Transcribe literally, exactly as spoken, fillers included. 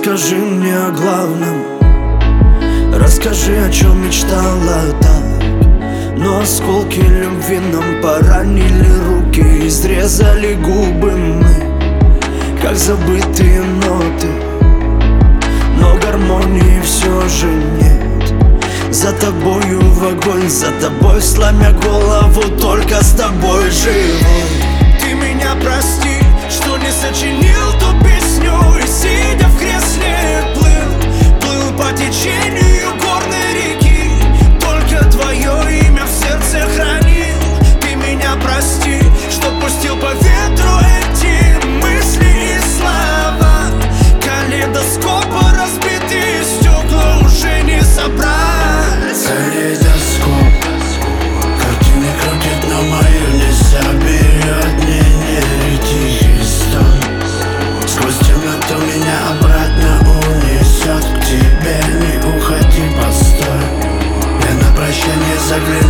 Расскажи мне о главном, расскажи, о чем мечтала так. Но осколки любви нам поранили руки, изрезали губы мы, как забытые ноты. Но гармонии все же нет. За тобою в огонь, за тобой сломя голову, только с тобой живой. Ты меня прости, что не сочинил ту песню, и сидя в кресле плыл, плыл по течению горной реки. Только твое имя в сердце хранил. Ты меня прости, что пустил по ветру эти мысли и слова. Калейдоскопа разбитые стекла уже не собрать. Калейдоскоп, картины крутит, но мою не соберет. Не-не, тихий стон сквозь темноту меня обратно унесет к тебе. Не уходи, постой, я на прощание загляну.